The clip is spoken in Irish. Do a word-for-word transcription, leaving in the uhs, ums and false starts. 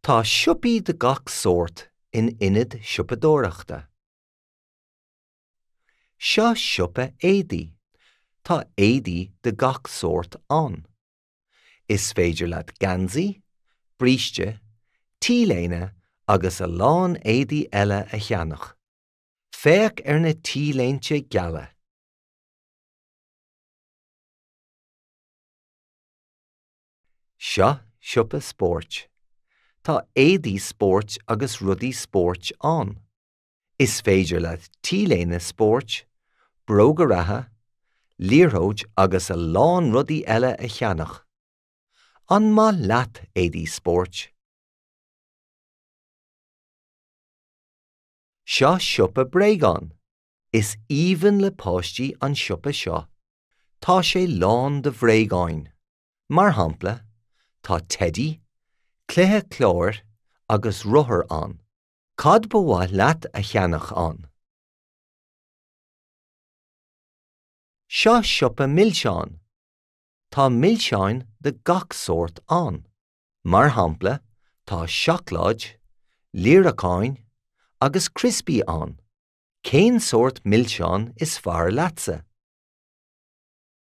Tá siopaí de gach sort in inad siopadóireachta. Seo siopa éadaí. Tá éadaí de gach sort ann. Is féidir leat gansaí, bríste, tíléine agus a lán éadaí eile a cheannach. Féach ar na tíléinte gealla. Seo siopa spórt. Tá éadaí spórt agus rudaí spórt ann. Is féidir leat tíléine spórt, brógaratha, líorthóid agus a lán rudaí eile a cheannach. An má leat éadaí spórt. Seo siopa bréagán. Is íomhainn le páistí an siopa seo. Tá sé lán de bhréagáin. Mar hampla, tá teddy, cluiche clóir agus rothair ann. Cad ba bhaith leat a cheannach ann. Seo siopa millseán. Tá millseáin de gach sort ann. Mar hampla, tá seacláid, líreacáin agus crispí ann. Cén sort millseán is fearr leatsa.